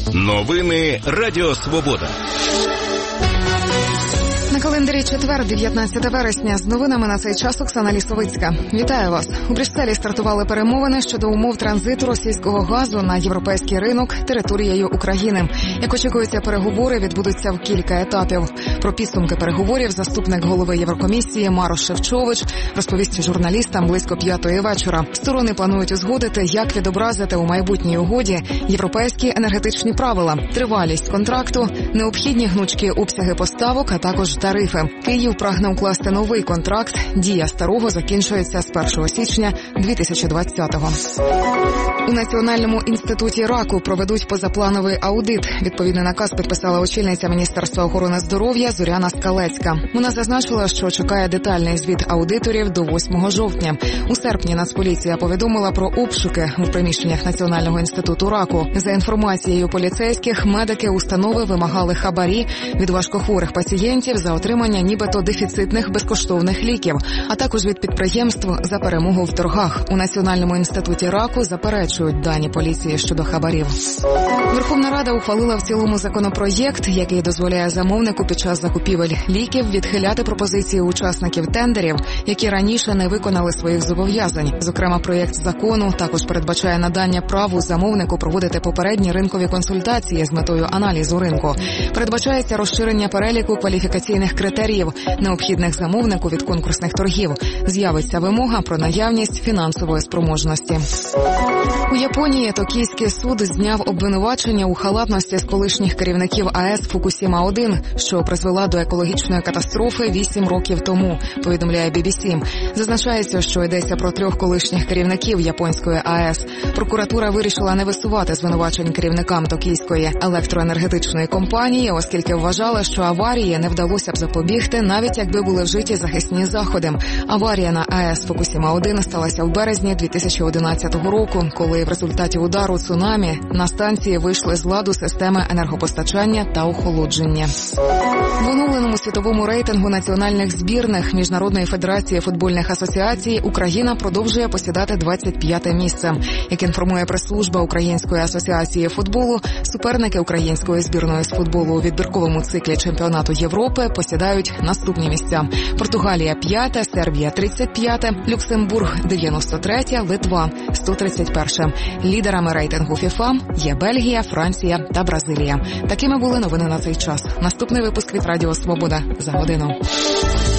Новини Радіо Свобода. На календарі четвер, 19 вересня. З новинами на цей час Оксана Лісовицька. Вітаю вас. У Брюсселі стартували перемовини щодо умов транзиту російського газу на європейський ринок територією України. Як очікується, переговори відбудуться в кілька етапів. Про підсумки переговорів заступник голови Єврокомісії Марош Шефчович розповість журналістам близько 5-ї вечора. Сторони планують узгодити, як відобразити у майбутній угоді європейські енергетичні правила, тривалість контракту, необхідні гнучкі обсяги поставок, а також тарифи. Київ прагне укласти новий контракт. Дія старого закінчується з 1 січня 2020-го. У Національному інституті раку проведуть позаплановий аудит. Відповідний наказ підписала очільниця Міністерства охорони здоров'я Зоряна Скалецька. Вона зазначила, що чекає детальний звіт аудиторів до 8 жовтня. У серпні Нацполіція повідомила про обшуки у приміщеннях Національного інституту раку. За інформацією поліцейських, медики установи вимагали хабарі від важкохворих пацієнтів за отримання нібито дефіцитних безкоштовних ліків, а також від підприємств за перемогу в торгах. У Національному інституті раку заперечують дані поліції щодо хабарів. Верховна Рада ухвалила в цілому законопроєкт, який дозволяє замовнику під час закупівель ліків відхиляти пропозиції учасників тендерів, які раніше не виконали своїх зобов'язань. Зокрема, проєкт закону також передбачає надання праву замовнику проводити попередні ринкові консультації з метою аналізу ринку. Передбачається розширення переліку кваліфікаційних критеріїв, необхідних замовнику від конкурсних торгів. З'явиться вимога про наявність фінансової спроможності. У Японії Токійський суд зняв обвинувачення у халатності з колишніх керівників АЕС Фукусіма-1, що призвела до екологічної катастрофи 8 років тому, повідомляє BBC. Зазначається, що йдеться про 3 колишніх керівників японської АЕС. Прокуратура вирішила не висувати звинувачень керівникам Токійської електроенергетичної компанії, оскільки вважала, що аварії не вдалося б запобігти, навіть якби були вжиті захисні заходи. Аварія на АЕС Фукусіма-1 сталася в березні 2011 року, коли в результаті удару цунамі на станції вийшли з ладу системи енергопостачання та охолодження. В оновленому світовому рейтингу національних збірних Міжнародної федерації футбольних асоціацій Україна продовжує посідати 25-те місце. Як інформує прес-служба Української асоціації футболу, суперники української збірної з футболу у відбірковому циклі чемпіонату Європи посідають наступні місця. Португалія 5-те, Сербія 35-те, Люксембург 93-те, Литва 131-те. Лідерами рейтингу ФІФА є Бельгія, Франція та Бразилія. Такими були новини на цей час. Наступний випуск від Радіо Свобода за годину.